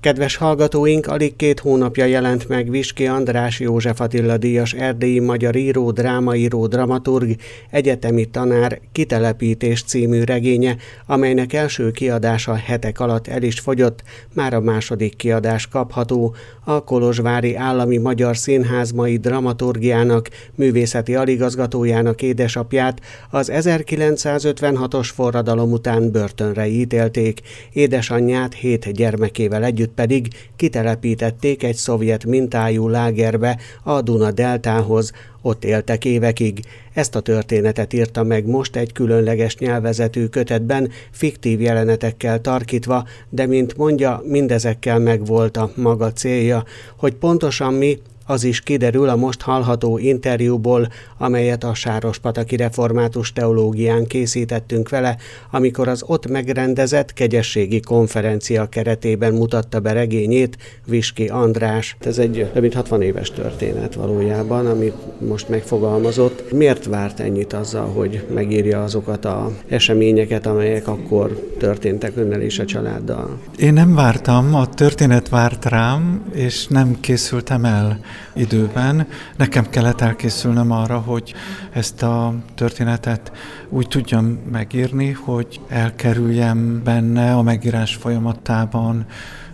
Kedves hallgatóink, alig 2 hónapja jelent meg Viski András József Attila díjas erdélyi magyar író, drámaíró, dramaturg, egyetemi tanár Kitelepítés című regénye, amelynek első kiadása hetek alatt el is fogyott, már a második kiadás kapható. A Kolozsvári Állami Magyar Színház mai dramaturgiának, művészeti aligazgatójának édesapját az 1956-os forradalom után börtönre ítélték, édesanyját 7 gyermekével együtt pedig kitelepítették egy szovjet mintájú lágerbe a Duna-deltához, ott éltek évekig. Ezt a történetet írta meg most egy különleges nyelvezetű kötetben, fiktív jelenetekkel tarkítva, de mint mondja, mindezekkel megvolt a maga célja, hogy pontosan mi, az is kiderül a most hallható interjúból, amelyet a Sárospataki Református Teológián készítettünk vele, amikor az ott megrendezett kegyességi konferencia keretében mutatta be regényét Viski András. Ez egy több mint 60 éves történet valójában, amit most megfogalmazott. Miért várt ennyit azzal, hogy megírja azokat az eseményeket, amelyek akkor történtek önnel és a családdal? Én nem vártam, a történet várt rám, és nem készültem el időben. Nekem kellett elkészülnöm arra, hogy ezt a történetet úgy tudjam megírni, hogy elkerüljem benne a megírás folyamatában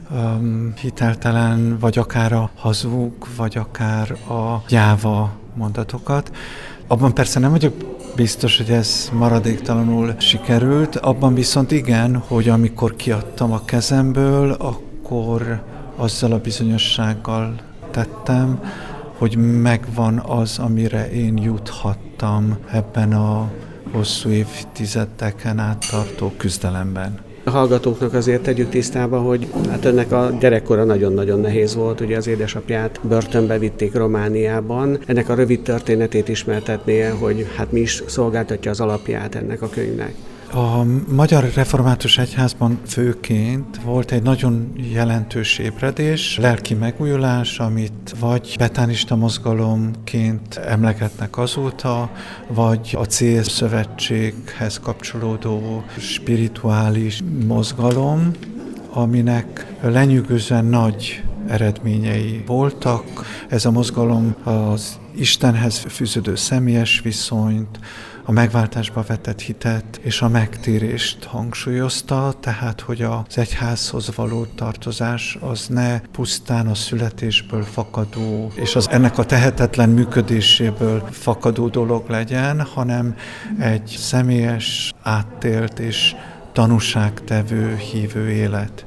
hiteltelen, vagy akár a hazug, vagy akár a gyáva mondatokat. Abban persze nem vagyok biztos, hogy ez maradéktalanul sikerült, abban viszont igen, hogy amikor kiadtam a kezemből, akkor azzal a bizonyossággal tettem, hogy megvan az, amire én juthattam ebben a hosszú évtizedeken át tartó küzdelemben. A hallgatóknak azért tegyük tisztába, hogy hát önnek a gyerekkora nagyon-nagyon nehéz volt, ugye az édesapját börtönbe vitték Romániában. Ennek a rövid történetét ismertetnie, hogy hát mi is szolgáltatja az alapját ennek a könyvnek. A Magyar Református Egyházban főként volt egy nagyon jelentős ébredés, lelki megújulás, amit vagy betánista mozgalomként emlegetnek azóta, vagy a CS szövetséghez kapcsolódó spirituális mozgalom, aminek lenyűgözően nagy eredményei voltak. Ez a mozgalom az Istenhez fűződő személyes viszonyt, a megváltásba vetett hitet és a megtérést hangsúlyozta, tehát hogy az egyházhoz való tartozás az ne pusztán a születésből fakadó, és az ennek a tehetetlen működéséből fakadó dolog legyen, hanem egy személyes, áttélt és tanúságtevő hívő élet.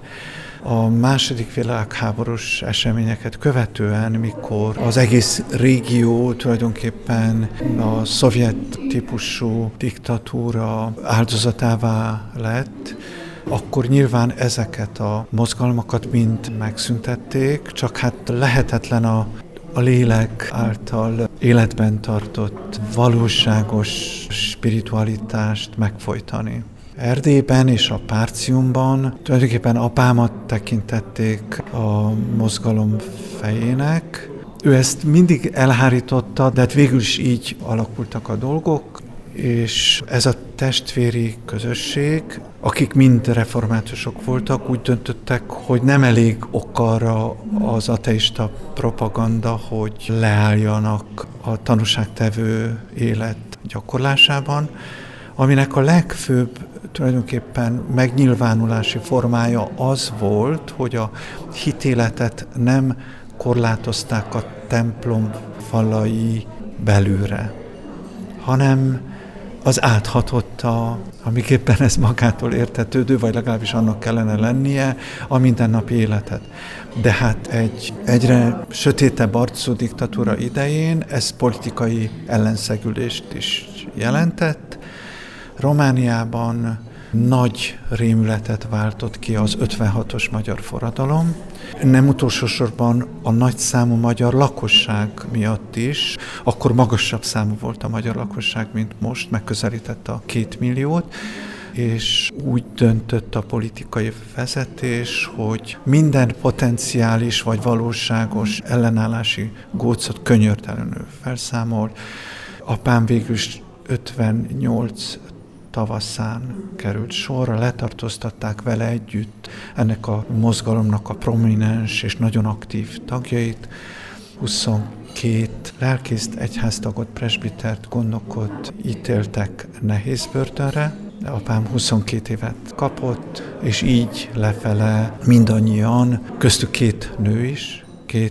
A második világháborús eseményeket követően, mikor az egész régió tulajdonképpen a szovjet típusú diktatúra áldozatává lett, akkor nyilván ezeket a mozgalmakat mind megszüntették, csak hát lehetetlen a lélek által életben tartott valóságos spiritualitást megfojtani. Erdélyben és a Párciumban tulajdonképpen apámat tekintették a mozgalom fejének. Ő ezt mindig elhárította, de hát végül is így alakultak a dolgok, és ez a testvéri közösség, akik mind reformátusok voltak, úgy döntöttek, hogy nem elég ok arra az ateista propaganda, hogy leálljanak a tanúságtevő élet gyakorlásában, aminek a legfőbb tulajdonképpen megnyilvánulási formája az volt, hogy a hitéletet nem korlátozták a templom falai belülre, hanem az áthatott amiképpen ez magától értetődő, vagy legalábbis annak kellene lennie, a mindennapi életet. De hát egy egyre sötétebb arcú diktatúra idején ez politikai ellenszegülést is jelentett. Romániában nagy rémületet váltott ki az 56-os magyar forradalom, nem utolsó sorban a nagyszámú magyar lakosság miatt is. Akkor magasabb számú volt a magyar lakosság, mint most, megközelítette a 2 milliót, és úgy döntött a politikai vezetés, hogy minden potenciális vagy valóságos ellenállási gócot könyörtelenül felszámol. Apám végül is 58 tavaszán került sorra, letartóztatták vele együtt ennek a mozgalomnak a prominens és nagyon aktív tagjait, 22 lelkészt, egyháztagot, presbitert, gondnokot ítéltek nehéz börtönre. Apám 22 évet kapott, és így lefele mindannyian, köztük 2 nő is, 2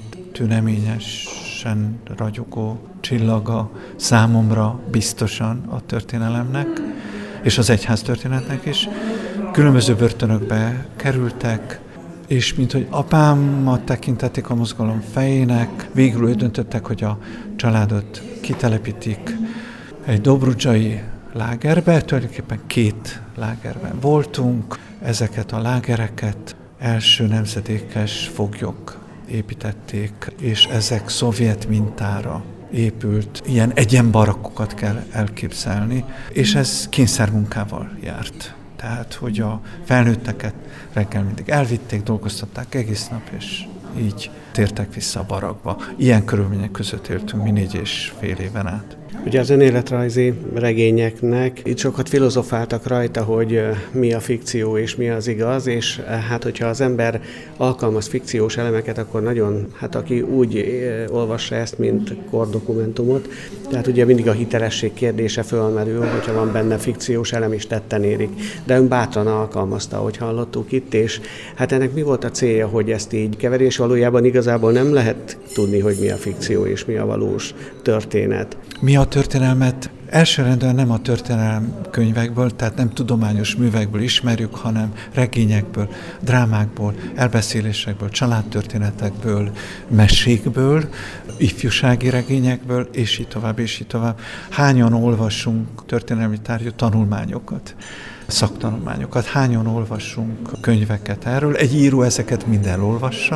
tüneményesen ragyogó csillaga számomra biztosan a történelemnek, és az egyház történetnek is. Különböző börtönökbe kerültek, és mint hogy apámat tekintették a mozgalom fejének, végül úgy döntöttek, hogy a családot kitelepítik egy dobrudzsai lágerbe, tulajdonképpen 2 lágerben voltunk. Ezeket a lágereket első nemzedékes foglyok építették, és ezek szovjet mintára épült, ilyen egyenbarakkokat kell elképzelni, és ez kényszermunkával járt. Tehát, hogy a felnőtteket reggel mindig elvitték, dolgoztatták egész nap, és így tértek vissza a barakba. Ilyen körülmények között éltünk mi 4,5 éven át. Ugye az önéletrajzi regényeknek itt sokat filozofáltak rajta, hogy mi a fikció és mi az igaz, és hát hogyha az ember alkalmaz fikciós elemeket, akkor nagyon, hát aki úgy olvassa ezt, mint kordokumentumot, tehát ugye mindig a hitelesség kérdése fölmerül, hogyha van benne fikciós elem is tetten érik. De ön bátran alkalmazta, ahogy hallottuk itt, és hát ennek mi volt a célja, hogy ezt így keveri, és valójában igazából nem lehet tudni, hogy mi a fikció és mi a valós történet. Mi a történelmet elsőrendben nem a történelem könyvekből, tehát nem tudományos művekből ismerjük, hanem regényekből, drámákból, elbeszélésekből, családtörténetekből, mesékből, ifjúsági regényekből, és így tovább, és így tovább. Hányan olvasunk történelmi tárgyú tanulmányokat, szaktanulmányokat, hányan olvasunk könyveket erről. Egy író ezeket mind elolvassa,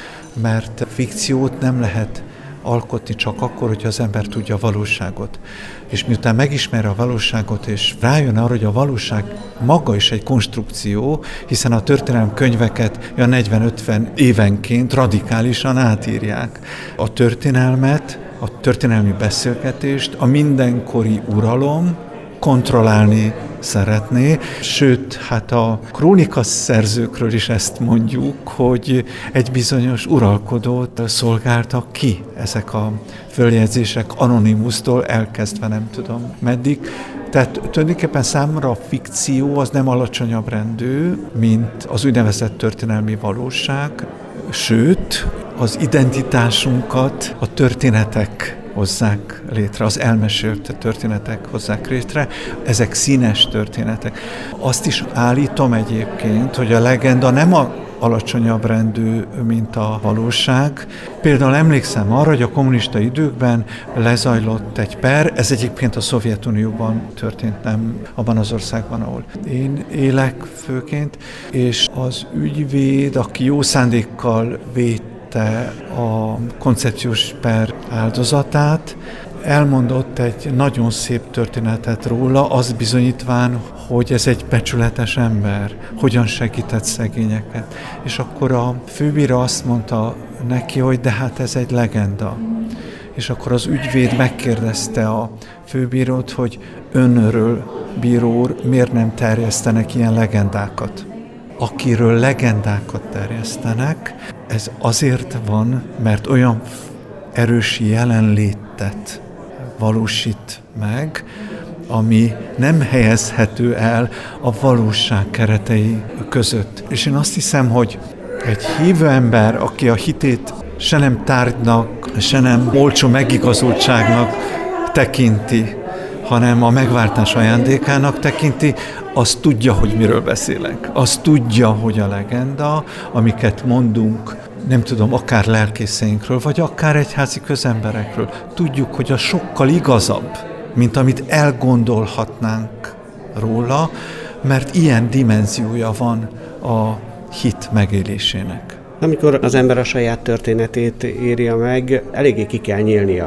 mert fikciót nem lehet alkotni csak akkor, hogyha az ember tudja a valóságot. És miután megismeri a valóságot, és rájön arra, hogy a valóság maga is egy konstrukció, hiszen a történelem könyveket 40-50 évenként radikálisan átírják. A történelmet, a történelmi beszélgetést a mindenkori uralom kontrollálni szeretné, sőt, hát a krónikaszerzőkről is ezt mondjuk, hogy egy bizonyos uralkodót szolgáltak ki ezek a följegyzések Anonymusztól elkezdve nem tudom meddig. Tehát tulajdonképpen számomra a fikció az nem alacsonyabb rendű, mint az úgynevezett történelmi valóság, sőt, az identitásunkat a történetek hozzák létre, az elmesélt történetek hozzák létre, ezek színes történetek. Azt is állítom egyébként, hogy a legenda nem a alacsonyabb rendű, mint a valóság. Például emlékszem arra, hogy a kommunista időkben lezajlott egy per, ez egyébként a Szovjetunióban történt, nem abban az országban, ahol én élek főként, és az ügyvéd, aki jó szándékkal védte a koncepciós per áldozatát, elmondott egy nagyon szép történetet róla, az bizonyítván, hogy ez egy becsületes ember, hogyan segített szegényeket. És akkor a főbíró azt mondta neki, hogy de hát ez egy legenda. És akkor az ügyvéd megkérdezte a főbírót, hogy önről, bíró úr, miért nem terjesztenek ilyen legendákat? Akiről legendákat terjesztenek, ez azért van, mert olyan erős jelenlétet valósít meg, ami nem helyezhető el a valóság keretei között. És én azt hiszem, hogy egy hívő ember, aki a hitét se nem tárgynak, se nem olcsó megigazultságnak tekinti, hanem a megváltás ajándékának tekinti, az tudja, hogy miről beszélek. Az tudja, hogy a legenda, amiket mondunk, nem tudom, akár lelkészeinkről, vagy akár egyházi közemberekről, tudjuk, hogy az sokkal igazabb, mint amit elgondolhatnánk róla, mert ilyen dimenziója van a hit megélésének. Amikor az ember a saját történetét írja meg, eléggé ki kell nyílnia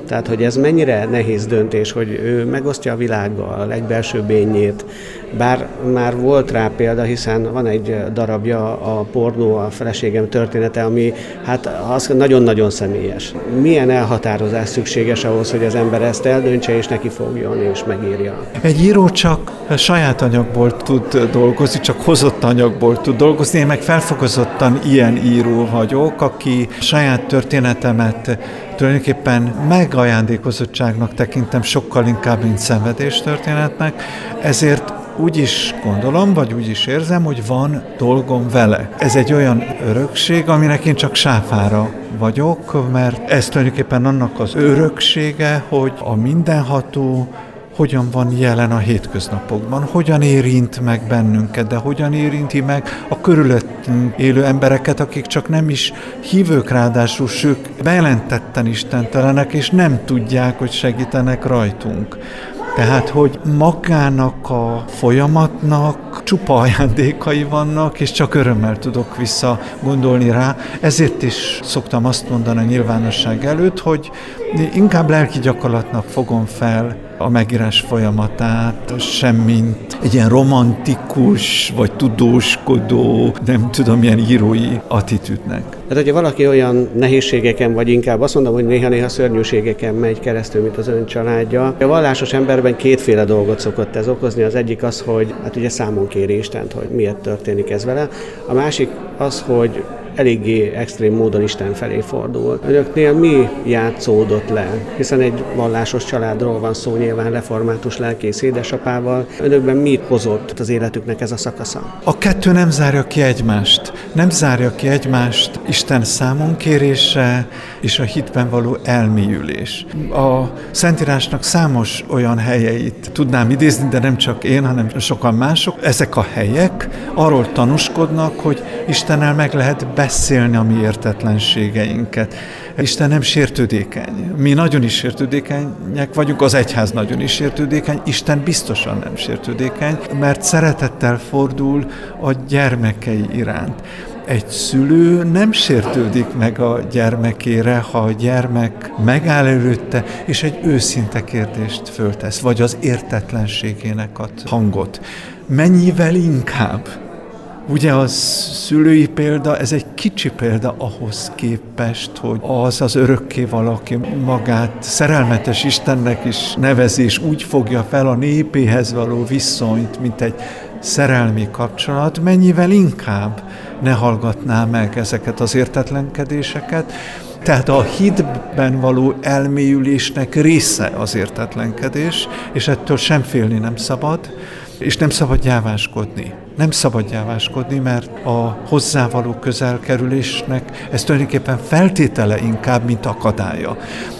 Tehát, hogy ez mennyire nehéz döntés, hogy ő megosztja a világgal a legbelsőbb énjét, bár már volt rá példa, hiszen van egy darabja, a Pornó, a feleségem története, ami hát az nagyon-nagyon személyes. Milyen elhatározás szükséges ahhoz, hogy az ember ezt eldöntse, és neki fogjon, és megírja? Egy író csak saját anyagból tud dolgozni, csak hozott anyagból tud dolgozni. Én meg felfokozottan ilyen író vagyok, aki saját történetemet tulajdonképpen megajándékozottságnak tekintem sokkal inkább, mint szenvedéstörténetnek, ezért úgy is gondolom, vagy úgy is érzem, hogy van dolgom vele. Ez egy olyan örökség, aminek én csak sáfára vagyok, mert ez tulajdonképpen annak az öröksége, hogy a mindenható hogyan van jelen a hétköznapokban, hogyan érint meg bennünket, de hogyan érinti meg a körülöttünk élő embereket, akik csak nem is hívők, ráadásul ők bejelentetten istentelenek, és nem tudják, hogy segítenek rajtunk. Tehát, hogy magának a folyamatnak csupa ajándékai vannak, és csak örömmel tudok visszagondolni rá. Ezért is szoktam azt mondani a nyilvánosság előtt, hogy inkább lelki gyakorlatnak fogom fel a megírás folyamatát, semmint egy ilyen romantikus, vagy tudóskodó, nem tudom, ilyen írói attitűdnek. Hát, hogyha valaki olyan nehézségeken, vagy inkább azt mondom, hogy néha-néha szörnyűségeken megy keresztül, mint az ön családja. A vallásos emberben kétféle dolgot szokott ez okozni. Az egyik az, hogy hát ugye számon kéri Istent, hogy miért történik ez vele. A másik az, hogy eléggé extrém módon Isten felé fordul. Önöknél mi játszódott le? Hiszen egy vallásos családról van szó, nyilván református lelkész édesapával. Önökben mit hozott az életüknek ez a szakasza? A kettő nem zárja ki egymást. Nem zárja ki egymást Isten számonkérése és a hitben való elmélyülés. A Szentírásnak számos olyan helyeit tudnám idézni, de nem csak én, hanem sokan mások. Ezek a helyek arról tanúskodnak, hogy Istennel meg lehet beszélni a mi értetlenségeinket. Isten nem sértődékeny. Mi nagyon is sértődékenyek vagyunk, az egyház nagyon is sértődékeny, Isten biztosan nem sértődékeny, mert szeretettel fordul a gyermekei iránt. Egy szülő nem sértődik meg a gyermekére, ha a gyermek megáll előtte, és egy őszinte kérdést föltesz, vagy az értetlenségének ad hangot. Mennyivel inkább? Ugye a szülői példa, ez egy kicsi példa ahhoz képest, hogy az örökké valaki magát szerelmetes Istennek is nevezi, és úgy fogja fel a népéhez való viszonyt, mint egy szerelmi kapcsolat, mennyivel inkább ne hallgatná meg ezeket az értetlenkedéseket. Tehát a hitben való elmélyülésnek része az értetlenkedés, és ettől sem félni nem szabad, és nem szabad gyáváskodni. Nem szabad gyáváskodni, mert a hozzávaló közelkerülésnek ez tulajdonképpen feltétele inkább, mint akadálya.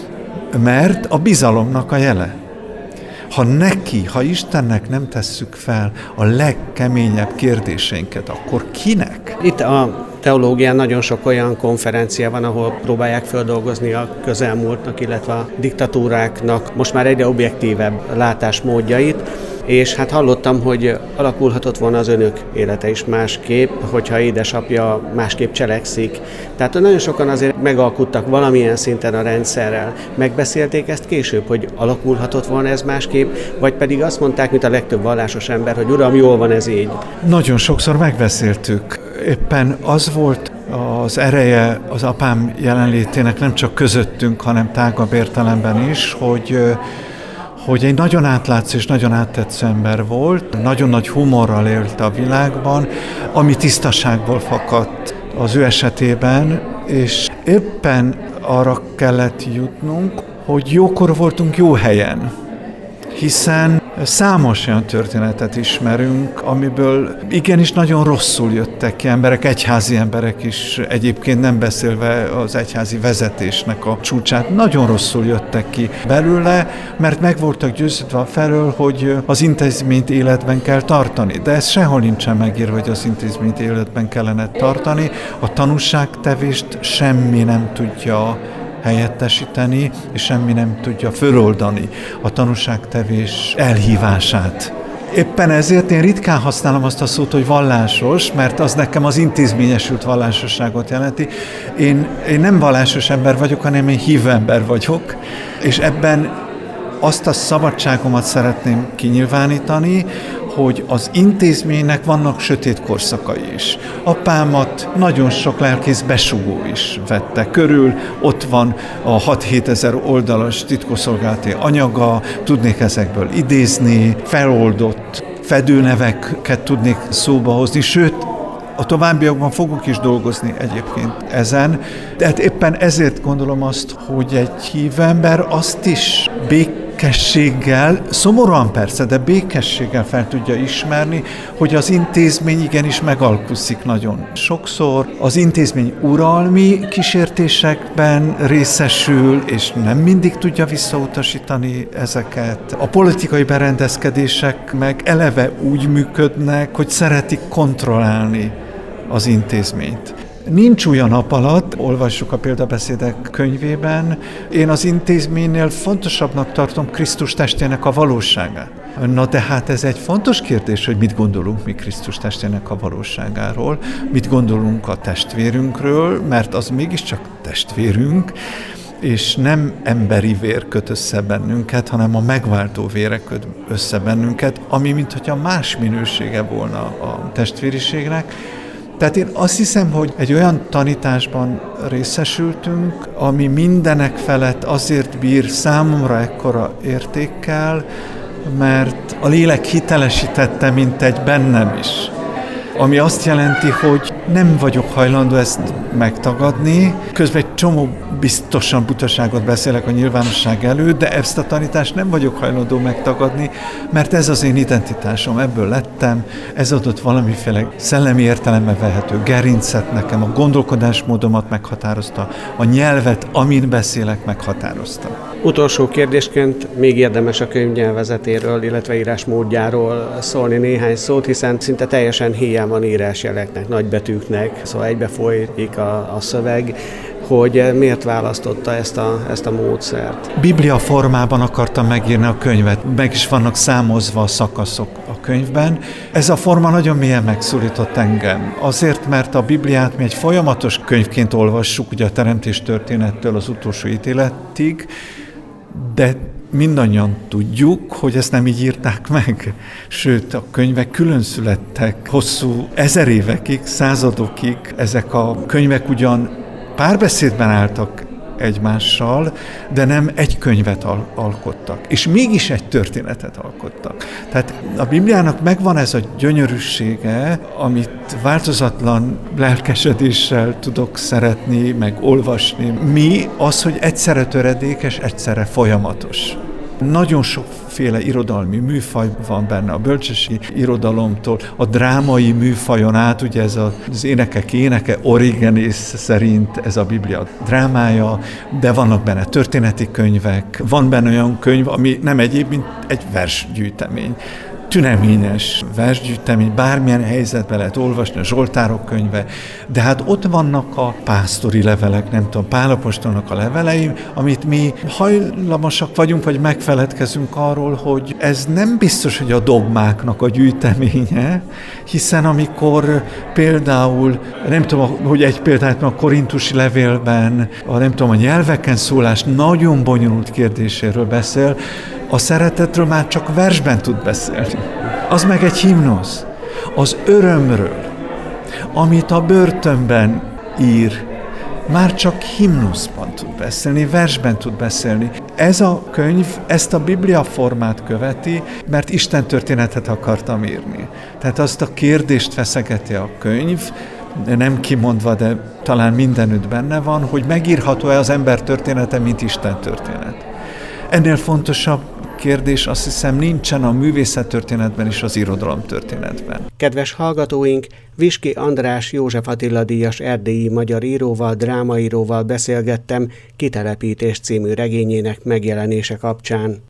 Mert a bizalomnak a jele. Ha Istennek nem tesszük fel a legkeményebb kérdéseinket, akkor kinek? Itt a teológián nagyon sok olyan konferencia van, ahol próbálják feldolgozni a közelmúltnak, illetve a diktatúráknak most már egyre objektívebb látásmódjait, és hát hallottam, hogy alakulhatott volna az önök élete is másképp, hogyha édesapja másképp cselekszik. Tehát nagyon sokan azért megalkuttak valamilyen szinten a rendszerrel. Megbeszélték ezt később, hogy alakulhatott volna ez másképp, vagy pedig azt mondták, mint a legtöbb vallásos ember, hogy uram, jól van ez így. Nagyon sokszor megbeszéltük. Éppen az volt az ereje az apám jelenlétének nem csak közöttünk, hanem tágabb értelemben is, hogy egy nagyon átlátszó és nagyon áttetsző ember volt, nagyon nagy humorral élt a világban, ami tisztaságból fakadt az ő esetében, és éppen arra kellett jutnunk, hogy jókor voltunk jó helyen, hiszen számos olyan történetet ismerünk, amiből igenis nagyon rosszul jöttek ki emberek, egyházi emberek is, egyébként nem beszélve az egyházi vezetésnek a csúcsát, nagyon rosszul jöttek ki belőle, mert meg voltak győződve felől, hogy az intézményt életben kell tartani. De ez sehol nincsen megírva, hogy az intézményt életben kellene tartani. A tanúságtevést semmi nem tudja helyettesíteni, és semmi nem tudja föloldani a tanúságtevés elhívását Éppen ezért én ritkán használom azt a szót, hogy vallásos, mert az nekem az intézményesült vallásosságot jelenti. Én nem vallásos ember vagyok, hanem én hívő ember vagyok, és ebben azt a szabadságomat szeretném kinyilvánítani, hogy az intézménynek vannak sötét korszakai is. Apámat nagyon sok lelkész besugó is vette körül, ott van a 6-7 ezer oldalas titkosszolgálati anyaga, tudnék ezekből idézni, feloldott fedőneveket tudnék szóba hozni, sőt, a továbbiakban fogok is dolgozni egyébként ezen. Tehát éppen ezért gondolom azt, hogy egy hívő ember azt is békességgel, szomorúan persze, de békességgel fel tudja ismerni, hogy az intézmény igenis megalkuszik nagyon sokszor. Az intézmény uralmi kísértésekben részesül, és nem mindig tudja visszautasítani ezeket. A politikai berendezkedések meg eleve úgy működnek, hogy szeretik kontrollálni az intézményt. Nincs olyan nap alatt, olvassuk a példabeszédek könyvében, én az intézménynél fontosabbnak tartom Krisztus testének a valóságát. Na de hát ez egy fontos kérdés, hogy mit gondolunk mi Krisztus testének a valóságáról, mit gondolunk a testvérünkről, mert az mégiscsak testvérünk, és nem emberi vér köt össze bennünket, hanem a megváltó vére köt össze bennünket, ami minthogyha más minősége volna a testvériségnek. Tehát én azt hiszem, hogy egy olyan tanításban részesültünk, ami mindenek felett azért bír számomra ekkora értékkel, mert a lélek hitelesítette, mint egy bennem is. Ami azt jelenti, hogy nem vagyok hajlandó ezt megtagadni. Közben egy csomó biztosan butaságot beszélek a nyilvánosság előtt, de ezt a tanítást nem vagyok hajlandó megtagadni, mert ez az én identitásom, ebből lettem, ez adott valamiféle szellemi értelembe vehető gerincet nekem, a gondolkodásmódomat meghatározta, a nyelvet, amin beszélek, meghatározta. Utolsó kérdésként még érdemes a könyv nyelvezetéről, illetve írásmódjáról szólni néhány szót, hiszen szinte teljesen hiány van írásjeleknek, nagybetűknek, szóval egybefolyik a szöveg, hogy miért választotta ezt a módszert. Biblia formában akartam megírni a könyvet, meg is vannak számozva a szakaszok a könyvben. Ez a forma nagyon mélyen megszólított engem. Azért, mert a Bibliát mi egy folyamatos könyvként olvassuk, ugye a teremtés történettől az utolsó ítéletig, de mindannyian tudjuk, hogy ezt nem így írták meg. Sőt, a könyvek külön születtek hosszú 1000 évekig, századokig. Ezek a könyvek ugyan párbeszédben álltak egymással, de nem egy könyvet alkottak. És mégis egy történetet alkottak. Tehát a Bibliának megvan ez a gyönyörűsége, amit változatlan lelkesedéssel tudok szeretni, meg olvasni. Mi az, hogy egyszerre töredékes, egyszerre folyamatos. Nagyon sokféle irodalmi műfaj van benne, a bölcsességi irodalomtól, a drámai műfajon át, ugye ez az énekek éneke, Origenész szerint ez a Biblia drámája, de vannak benne történeti könyvek, van benne olyan könyv, ami nem egyéb, mint egy versgyűjtemény. Tüneményes versgyűjtemény, bármilyen helyzetben lehet olvasni, a Zsoltárok könyve, de hát ott vannak a pásztori levelek, nem tudom, Pál apostolnak a levelei, amit mi hajlamosak vagyunk, vagy megfeledkezünk arról, hogy ez nem biztos, hogy a dogmáknak a gyűjteménye, hiszen amikor például, nem tudom, hogy egy példát a korintusi levélben, a nyelveken szólás nagyon bonyolult kérdéséről beszél, a szeretetről már csak versben tud beszélni. Az meg egy himnusz. Az örömről, amit a börtönben ír, már csak himnuszban tud beszélni, versben tud beszélni. Ez a könyv ezt a Biblia formát követi, mert Isten történetet akartam írni. Tehát azt a kérdést feszegeti a könyv, nem kimondva, de talán mindenütt benne van, hogy megírható-e az ember története, mint Isten történet. Ennél fontosabb kérdés azt hiszem nincsen a művészettörténetben és az irodalomtörténetben. Kedves hallgatóink, Viski András József Attila díjas erdélyi magyar íróval, drámaíróval beszélgettem Kitelepítés című regényének megjelenése kapcsán.